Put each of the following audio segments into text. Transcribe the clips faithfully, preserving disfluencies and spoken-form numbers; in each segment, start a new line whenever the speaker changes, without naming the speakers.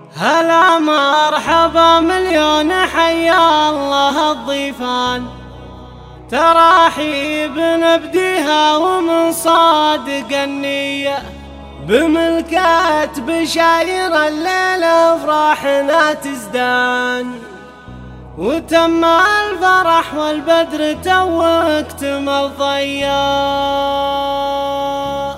هلا مرحبا مليون حيا الله الضيفان، تراحيب نبديها ومن صادق النية، بملكة بشاير الليلة افراحنا تزدان، وتم الفرح والبدر تو اكتمل ضياء،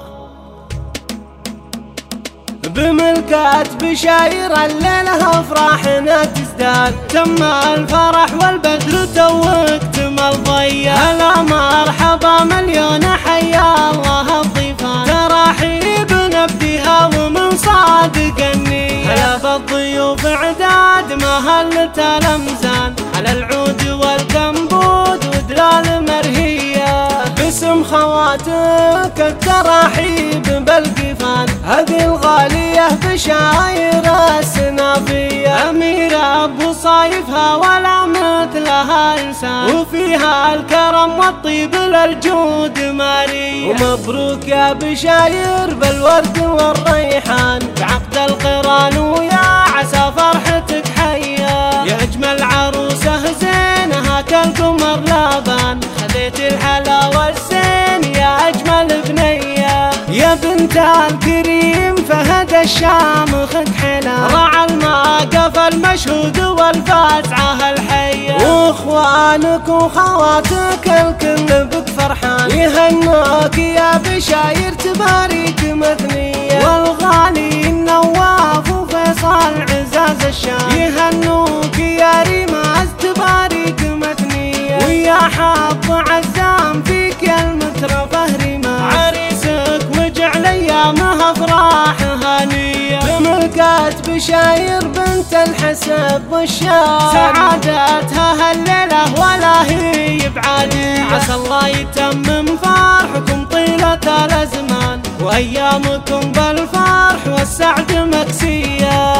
بملكة بشاير الليلة افراحنا تزداد، تم الفرح والبدر تو اكتمل ضياء. هلا مرحبا مليون حيا الله الضيفان، تراحيب نبديها ومن صادق النية، هلا بالضيوف اعداد ما هلت الامزان، على العود والكمبود ودلال مرهية، باسم خواتك التراحيب بالقفان، هذه الغالية بشاير السنافية، أميرة أبو صايفها ولا مثلها إنسان، وفيها الكرم والطيب للجود مارية، ومبروك يا بشاير بالورد والريحان، بعقد القران ويا عسى فرحتك حيا، يا أجمل عروسة زينها كالقمر لابان، خذيت الحلا والزين يا أجمل بنية، يا بنت الكريم فهد الشام خد حلا، رعى الماقف المشهود والفازعة الحية، واخوانك وخواتك الكل بك فرحان، يهنوك يا بشاير تباريك مثنية، والغالي النواف وفيصل عزاز الشام، يهنوك يا ريماز تباريك مثنية، ويا حظ عزام فيك المترفه ريماز، عريسك وجعل ايامها افراح هانية، بملكة بشاير بنت الحسب والشام، سعادتها هالليلة ولا هي بعادية، عسى الله يتمم فرحكم طيلة الازمان، وايامكم بالفرح والسعد مكسية.